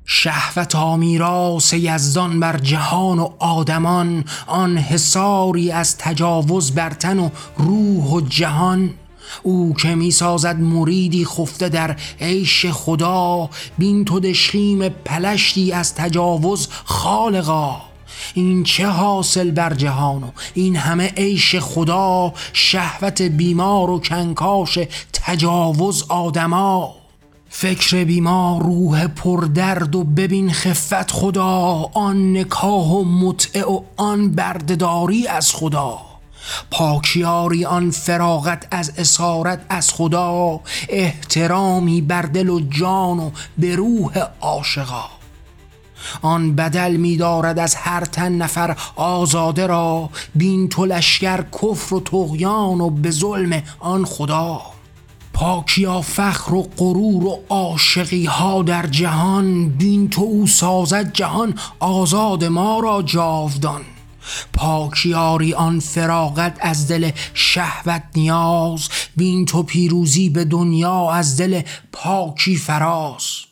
شهوتا میراث یزدان بر جهان و آدمان، آن حصاری از تجاوز بر تن و روح و جهان. او که می سازد مریدی خفته در عیش خدا، بین تو دشخیم پلشتی از تجاوز خالقا. این چه حاصل بر جهان و این همه عیش خدا، شهوت بیمار و کنکاش تجاوز آدما. فکر بیمار روح پردرد و ببین خفت خدا، آن نکاح و متعه و آن بردهداری از خدا. پاکیاری آن فراغت از اسارت از خدا، احترامی بر دل و جان و به روح عاشقا. آن بدل می دارد از هر تن نفر آزاده را، بین تو لشکر کفر و طغیان و به ظلم آن خدا. پاکیا فخر و غرور و عاشقی ها در جهان، بین تو او سازد جهان آزاد ما را جاودان. پاکیاری آن فراغت از دل شهوت نیاز، بین تو پیروزی به دنیا از دل پاکی فراز.